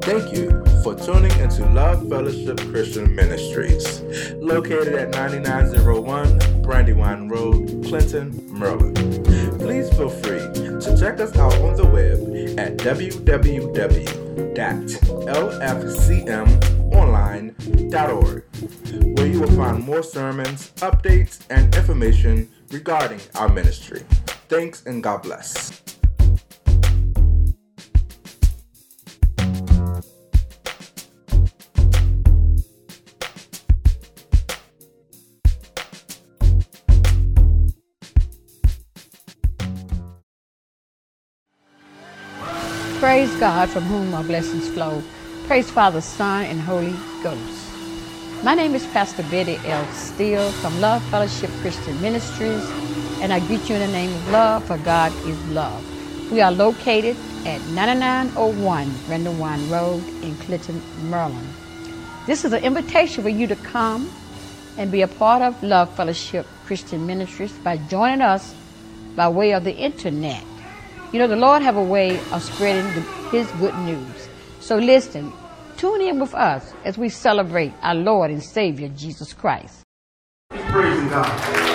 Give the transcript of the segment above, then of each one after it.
Thank you for tuning into Love Fellowship Christian Ministries, located at 9901 Brandywine Road, Clinton, Maryland. Please feel free to check us out on the web at www.lfcmonline.org, where you will find more sermons, updates, and information regarding our ministry. Thanks and God bless. Praise God, from whom our blessings flow. Praise Father, Son, and Holy Ghost. My name is Pastor Betty L. Steele from Love Fellowship Christian Ministries, and I greet you in the name of love, for God is love. We are located at 9901 Brandywine Road in Clinton, Maryland. This is an invitation for you to come and be a part of Love Fellowship Christian Ministries by joining us by way of the internet. You know, the Lord have a way of spreading His good news. So listen, tune in with us as we celebrate our Lord and Savior, Jesus Christ. He's praising God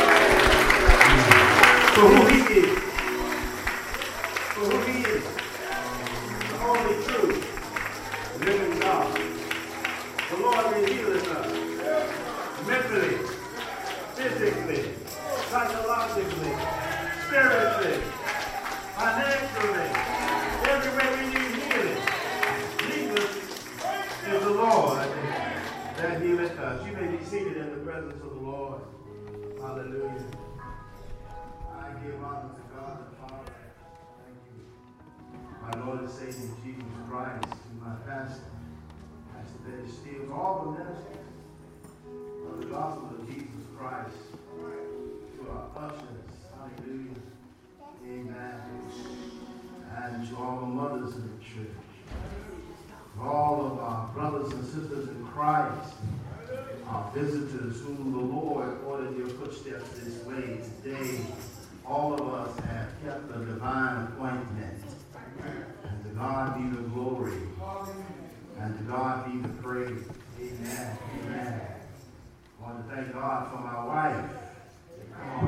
for who He is. For who He is. The only true, living God. The Lord is healing us. Mentally, physically, psychologically, spiritually, financially, everywhere we need healing. Jesus is the Lord that healeth us. You may be seated in the presence of the Lord. Hallelujah. I give honor to God the Father. Thank you. My Lord and Savior Jesus Christ, to my pastor, Pastor Betty Steele, to all the ministers of the gospel of Jesus Christ, to our ushers. Hallelujah. Amen. And to all the mothers in the church, to all of our brothers and sisters in Christ, our visitors whom the Lord ordered your footsteps this way today. All of us have kept a divine appointment. And to God be the glory. And to God be the praise. Amen. Amen. I want to thank God for my wife. Come on.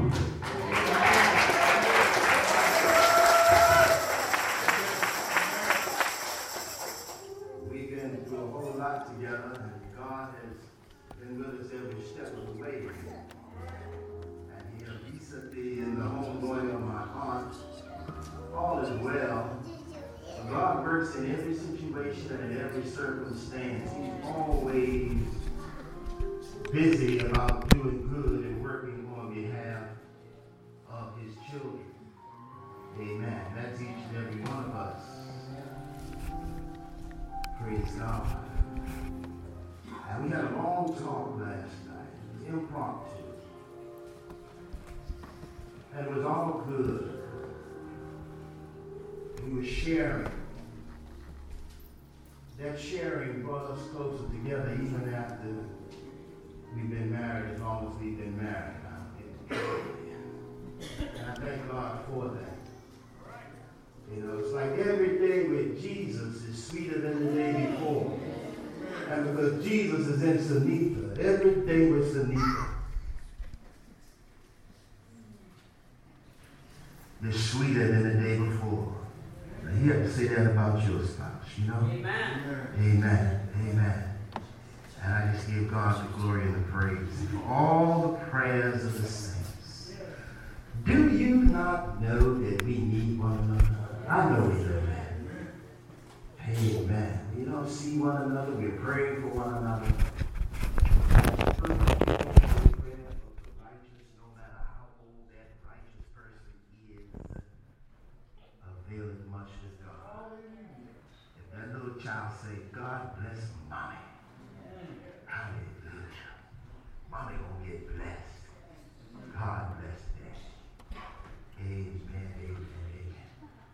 We've been through a whole lot together, and God has been with us every step of the way. And here recently in the homegoing of my aunt, all is well. But God works in every situation and in every circumstance. He's always busy about doing good and working on behalf of His children. Amen. That's each and every one of us. Praise God. And we had a long talk last night. It was impromptu. And it was all good. We were sharing. That sharing brought us closer together even after we've been married, as long as we've been married. And I thank God for that. You know, it's like every day with Jesus is sweeter than the day before. And because Jesus is in Sunita, every day with Sunita is sweeter than the day before. Now, you have to say that about your spouse, you know? Amen. Amen. Amen. And I just give God the glory and the praise for all the prayers of the saints. Do you not know that we need one another? I know we do, man. Amen. We don't see one another. We're praying for one another. No matter how old that righteous person is, availeth much to God. If that little child say, God bless mommy. Hallelujah. Mommy gonna get blessed. God bless that. Amen, amen, amen.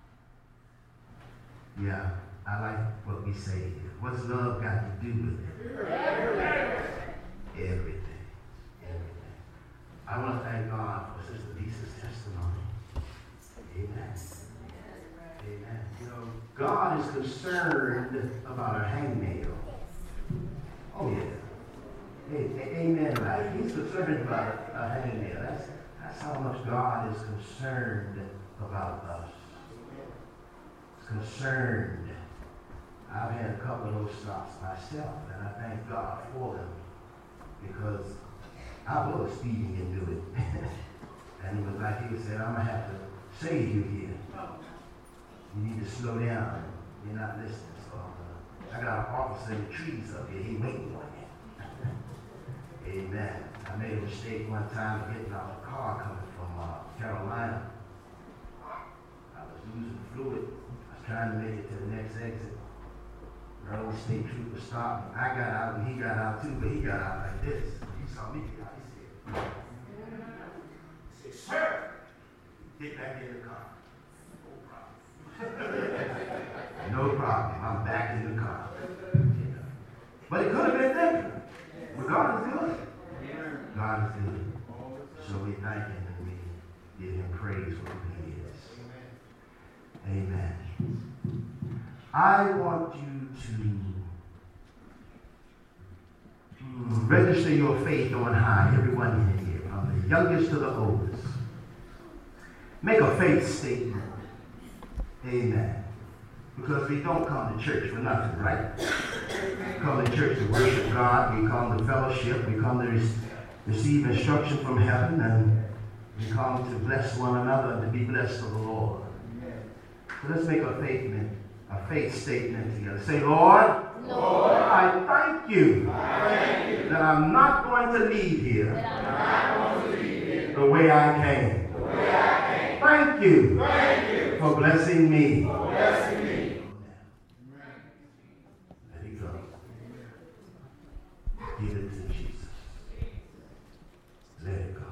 Yeah, I like what we say here. What's love got to do with it? Everything. Everything. I want to thank God for Sister Lisa's testimony. Amen. Amen. You know, God is concerned about a hangnail. Oh, yeah. Amen. Right? He's concerned about a hangnail. That's how much God is concerned about us. He's concerned. I've had a couple of those stops myself, and I thank God for them because I was speeding into it. And it was like he said, I'm going to have to save you here. You need to slow down. You're not listening. So I got an officer in the trees up here. He waiting on you. Amen. I made a mistake one time of getting out of a car coming from Carolina. I was losing fluid. I was trying to make it to the next exit. The early state trooper stopped. I got out and he got out too, but he got out like this. He saw me get out. He said, sir, get back in the car. No problem. I'm back in the car. But it could have been different. But God is good. God is good. So we thank him and we give him praise for who he is. Amen. I want you to register your faith on high, everyone in here, from the youngest to the oldest. Make a faith statement. Amen. Because we don't come to church for nothing, right? We come to church to worship God. We come to fellowship. We come to receive instruction from heaven. And we come to bless one another and to be blessed of the Lord. So let's make a faith statement together. Say, Lord, I thank you that I'm not going to leave here the way I came. Thank you for blessing me. Let it go. Give it to Jesus. Let it go.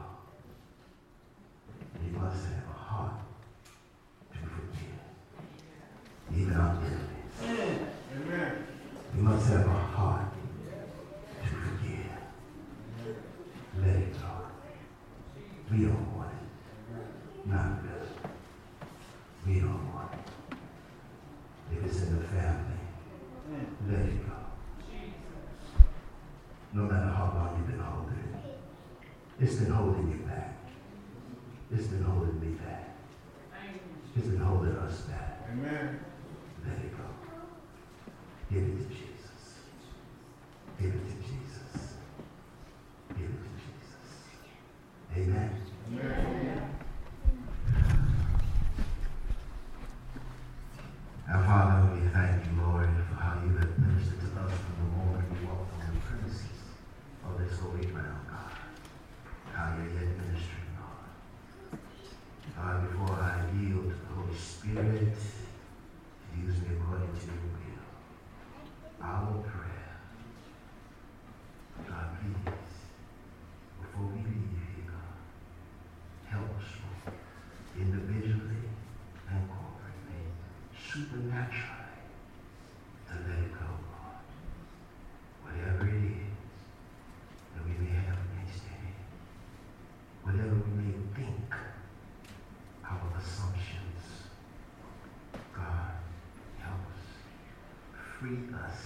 You must have a heart to forgive. Even our enemies. Amen. You must have a heart to forgive. Let it go. We don't want it. Not good. We don't want it. If it's in the family, let it go. No matter how long you've been holding it. It's been holding you back. It's been holding me back. It's been holding us back. Amen. Let it go. Give it to Jesus. Give it to Jesus. Give it to Jesus. Amen. Amen. Our Father, we thank you, Lord, for how you have ministered to us from the moment we walked on the premises of this holy ground, God. How you're yet ministering, Lord. God, before I yield to the Holy Spirit, use me according to your will. Our prayer. God, please, before we leave here, God, help us, Lord, individually and corporately, supernaturally, to let it go, Lord. Whatever it is that we may have against it, whatever we may think, our assumptions, God, help us, free us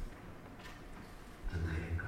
to let it go.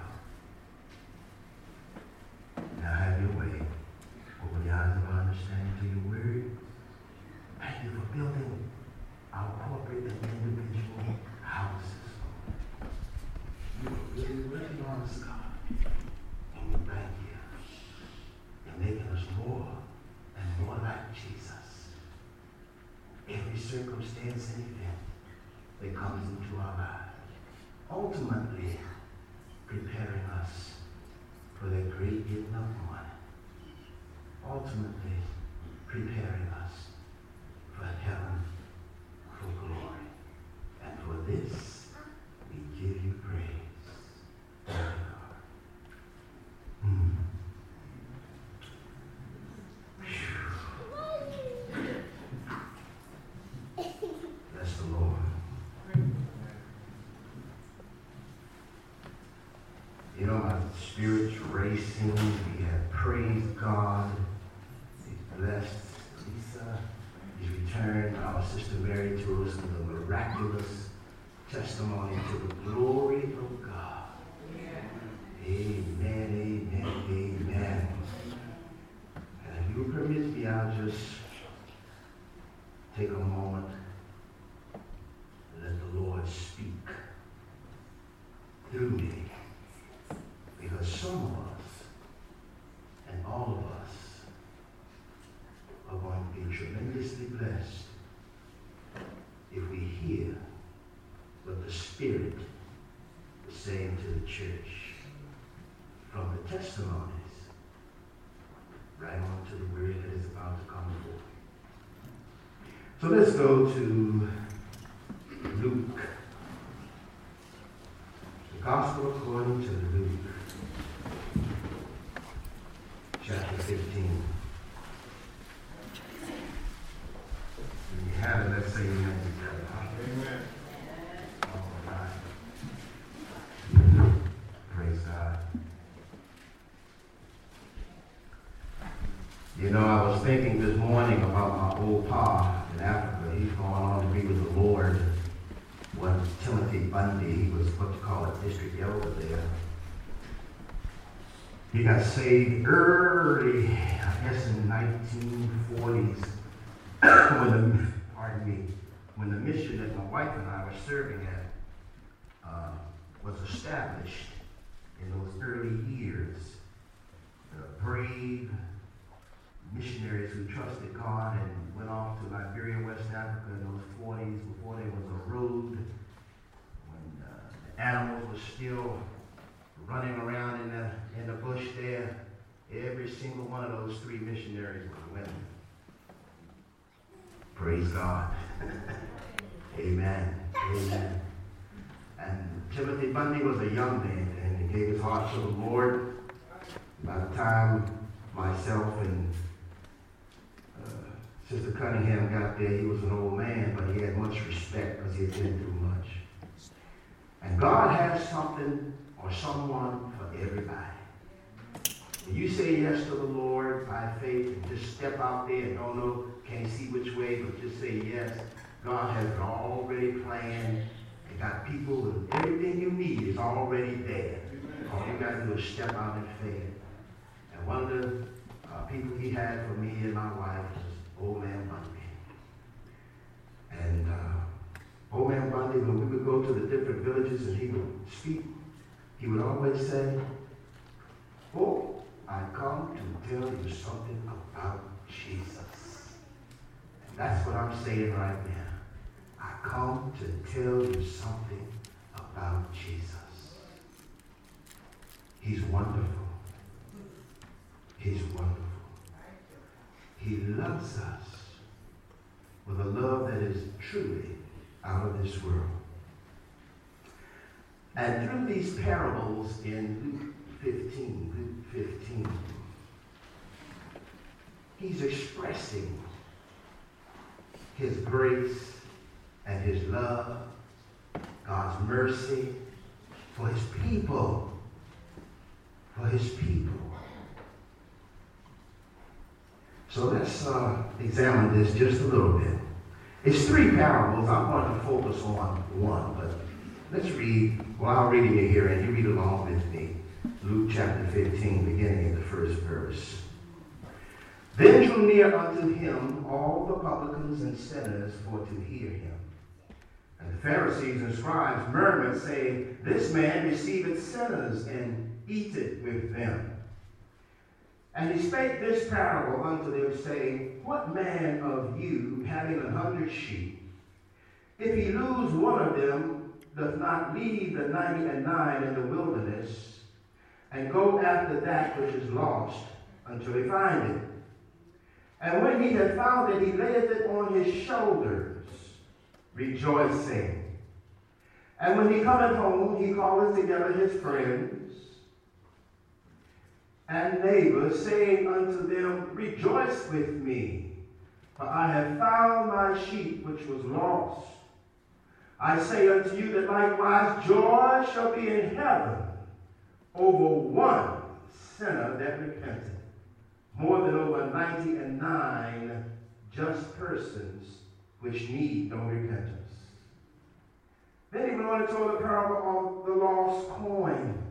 Now have your way. Open the eyes of our understanding to your word. Thank you for building our corporate and individual houses. You are really working on us, God. And we thank you. You're making us more and more like Jesus. Every circumstance and event that comes into our lives, ultimately preparing us for that great getting up one. Ultimately preparing us for heaven, for glory. And for this, we give you praise. Thank you, God. Bless the Lord. You know, my spirit's racing. We have praised God. He's blessed Lisa. He's returned our our sister Mary to us with a miraculous testimony to the glory of God. Amen, amen, amen. And if you permit me, I'll just take a moment and let the Lord speak through me. Because some of us, and all of us, are going to be tremendously blessed if we hear what the Spirit is saying to the church from the testimonies right on to the word that is about to come forth. So let's go to Luke. The Gospel according to Luke, chapter 15. When you have it, let's say amen together. Amen. All right. Praise God. You know, I was thinking this morning about my old pa in Africa. He's going on to be with the Lord. When Timothy Bundy, he was what you call a district elder there. He got saved early, I guess in the 1940s, when the mission that my wife and I were serving at was established in those early years. The brave missionaries who trusted God and went off to Liberia, West Africa in those 40s before there was a road, when the animals were still running around in the bush there. Every single one of those three missionaries were women. Praise God. Amen. Amen. And Timothy Bundy was a young man and he gave his heart to the Lord. By the time myself and Sister Cunningham got there, he was an old man, but he had much respect because he had been through much. And God has something or someone for everybody. When you say yes to the Lord by faith and just step out there and don't know, can't see which way, but just say yes, God has it already planned. He got people and everything you need is already there. All you got to do is step out in faith. And one of the people he had for me and my wife was Old Man Bundy. And Old Man Bundy, when we would go to the different villages and he would speak, he would always say, "Oh, I come to tell you something about Jesus." And that's what I'm saying right now. I come to tell you something about Jesus. He's wonderful. He's wonderful. He loves us with a love that is truly out of this world. And through these parables in Luke 15, he's expressing his grace and his love, God's mercy for his people. For his people. So let's examine this just a little bit. It's three parables. I'm going to focus on one, but let's read, well, I'll read it here and you read along with me. Luke chapter 15, beginning in the first verse. Then drew near unto him all the publicans and sinners for to hear him. And the Pharisees and scribes murmured, saying, This man receiveth sinners and eateth with them. And he spake this parable unto them, saying, What man of you, having 100 sheep, if he lose one of them, doth not leave the 99 in the wilderness, and go after that which is lost, until he find it? And when he hath found it, he layeth it on his shoulders, rejoicing. And when he cometh home, he calleth together his friends and neighbors, saying unto them, Rejoice with me, for I have found my sheep which was lost. I say unto you that likewise joy shall be in heaven over one sinner that repenteth, more than over 99 just persons which need no repentance. Then he went on and told the parable of the lost coin.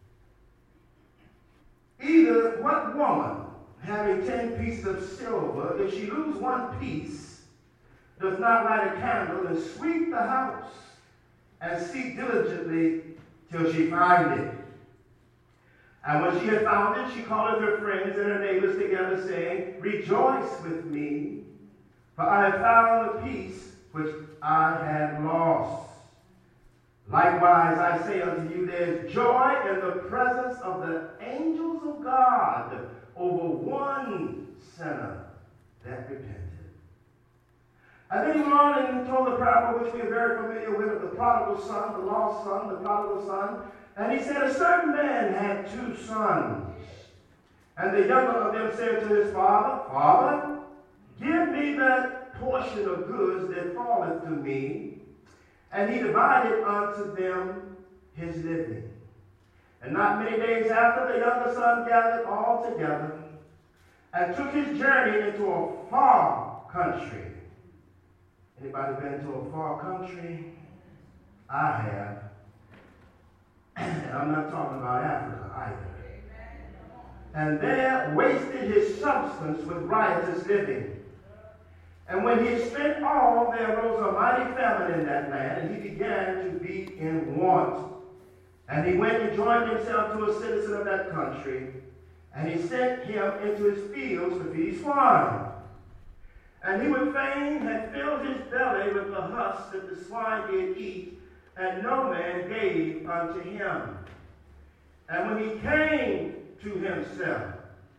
Either what woman, having 10 pieces of silver, if she lose one piece, does not light a candle and sweep the house and seek diligently till she find it? And when she had found it, she calleth her friends and her neighbors together, saying, Rejoice with me, for I have found the piece which I had lost. Likewise, I say unto you, there is joy in the presence of the angels of God over one sinner that repented. And then he went on and told the parable which we are very familiar with of the prodigal son, the lost son, the prodigal son. And he said, a certain man had 2 sons. And the younger of them said to his father, Father, give me that portion of goods that falleth to me. And he divided unto them his living. And not many days after, the younger son gathered all together and took his journey into a far country. Anybody been to a far country? I have. And I'm not talking about Africa either. And there wasted his substance with riotous living. And when he had spent all, there arose a mighty famine in that land, and he began to be in want. And he went and joined himself to a citizen of that country, and he sent him into his fields to feed swine. And he would fain have filled his belly with the husk that the swine did eat, and no man gave unto him. And when he came to himself,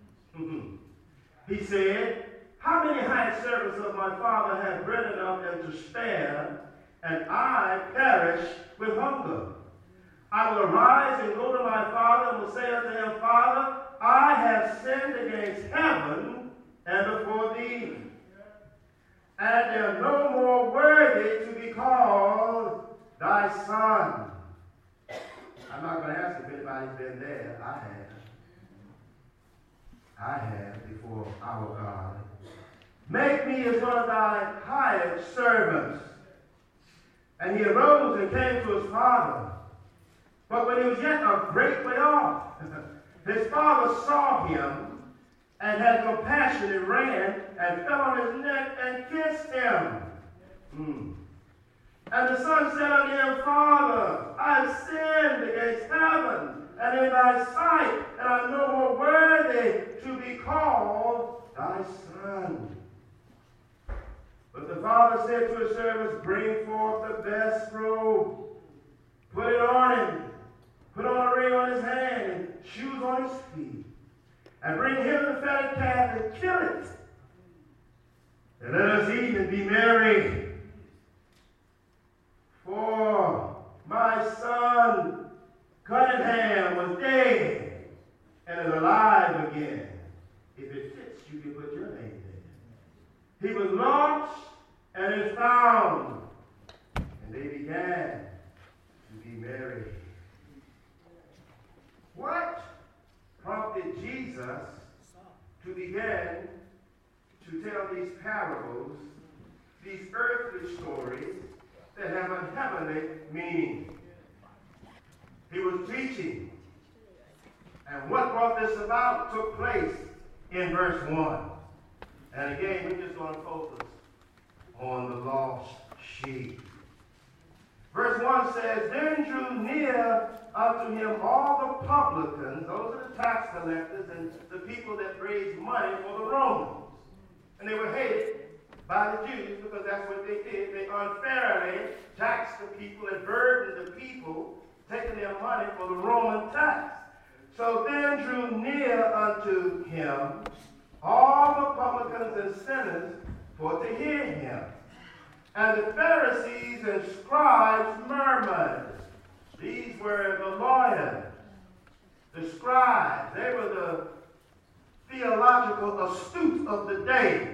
he said, How many hired servants of my father have bread enough and to spare, and I perish with hunger? I will arise and go to my father, and will say unto him, Father, I have sinned against heaven and before thee, and am no more worthy to be called thy son. I'm not going to ask if anybody's been there. I have before our God. Make me as one of thy hired servants. And he arose and came to his father. But when he was yet a great way off, his father saw him and had compassion and ran and fell on his neck and kissed him. And the son said unto him, Father, I have sinned against heaven and in thy sight, and I am no more worthy to be called thy son. But the father said to his servants, Bring forth the best robe, put it on him, put on a ring on his hand, and shoes on his feet, and bring him the fatted calf and kill it. And let us eat and be merry. For my son Cunningham was dead and is alive again. If it fits, you can put your name there. He was lost and is found. And they began to be merry. What prompted Jesus to begin to tell these parables, these earthly stories that have a heavenly meaning? He was teaching. And what brought this about took place in verse 1. And again, we're just going to focus on the lost sheep. Verse 1 says, Then drew near unto him all the publicans, those are the tax collectors and the people that raised money for the Romans. And they were hated by the Jews because that's what they did. They unfairly taxed the people and burdened the people, taking their money for the Roman tax. So then drew near unto him all the publicans and sinners for to hear him. And the Pharisees and scribes murmured. These were the lawyers, the scribes. They were the theological astute of the day.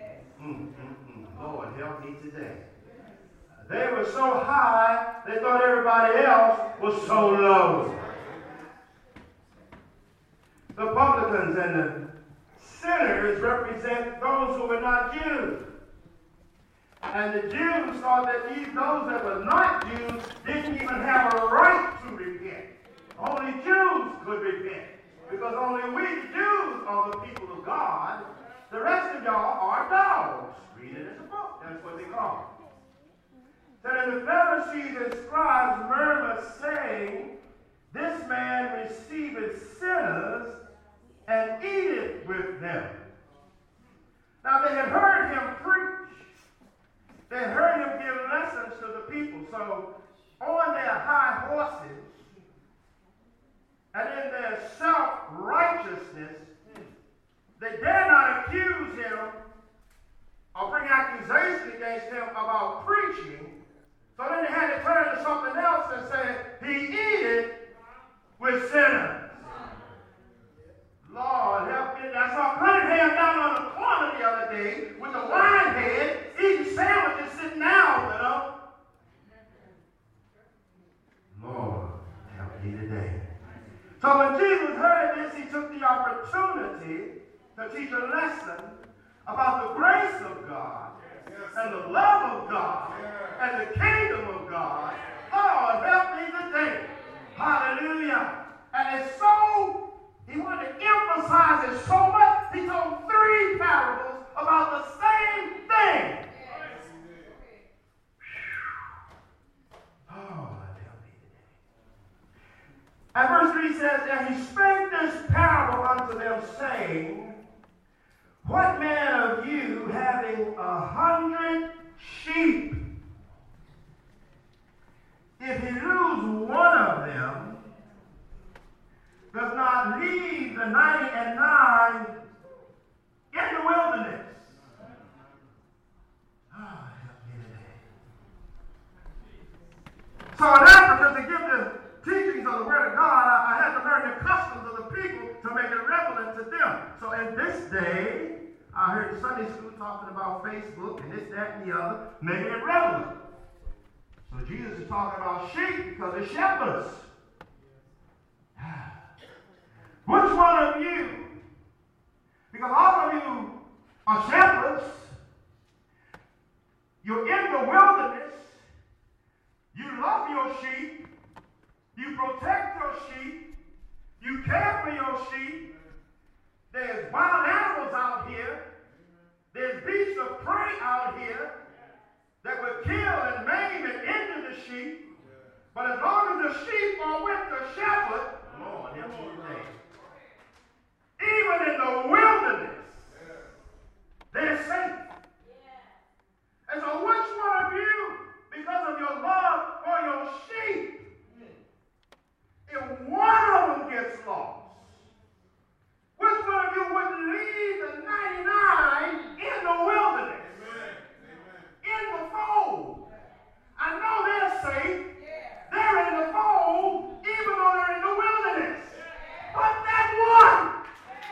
Lord, help me today. They were so high, they thought everybody else was so low. The publicans and the sinners represent those who were not Jews. And the Jews thought that those that were not Jews didn't even have a right to repent. Only Jews could repent. Because only we Jews are the people of God. The rest of y'all are dogs. Read it in the book. That's what they call it. Then the Pharisees and scribes murmured, saying, this man receiveth sinners and eateth with them. Now they had heard him preach. They had heard him give lessons to the people. So on their high horses and in their self-righteousness, they dare not accuse him or bring accusation against him about preaching. So then they had to turn to something else and say, he eateth with sinners. Lord help me. I saw Cunningham down on the corner the other day with the wine head eating sandwiches sitting down with them. Lord help me today. So when Jesus heard this, he took the opportunity to teach a lesson about the grace of God and the love of God and the kingdom of God. Lord help me today. Hallelujah. And it's so, he wanted to emphasize it so much, he told 3 parables about the same thing. Oh, help me today. And verse 3 says, and he spake this parable unto them, saying, what man of you, having 100 sheep, if he lose one of them, does not leave the 99 in the wilderness? Ah, help me today. So in Africa, to give the teachings of the Word of God, I had to learn the customs of the people to make it relevant to them. So in this day, I heard Sunday school talking about Facebook and this, that, and the other, making it relevant. So Jesus is talking about sheep because they're shepherds. Which one of you, because all of you are shepherds, you're in the wilderness, you love your sheep, you protect your sheep, you care for your sheep, there's wild animals out here, there's beasts of prey out here that will kill and maim and injure the sheep, but as long as the sheep are with the shepherd, Lord, help me today. Even in the wilderness, they're safe. And so which one of you, because of your love for your sheep, if one of them gets lost, which one of you wouldn't leave the 99 in the wilderness? In the fold? I know they're safe. They're in the fold, even though they're in the wilderness. But that one,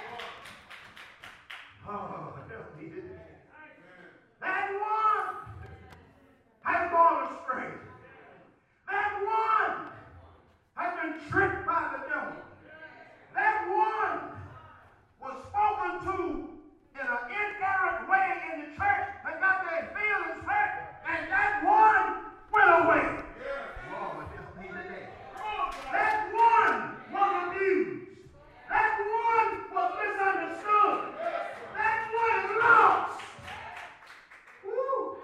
oh, help me today. That one has gone astray. That one has been tricked by the devil. That one was spoken to in an indirect way in the church and got their feelings hurt, and that one went away. Lord, help me today. That one was abused. That one was misunderstood. That one is lost. Woo.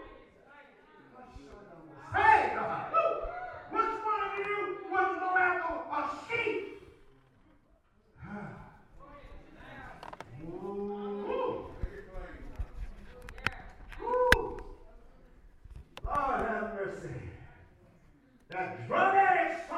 Hey, God. Which one of you wouldn't go after a sheep? Ooh. Ooh. Lord have mercy. That drug addict's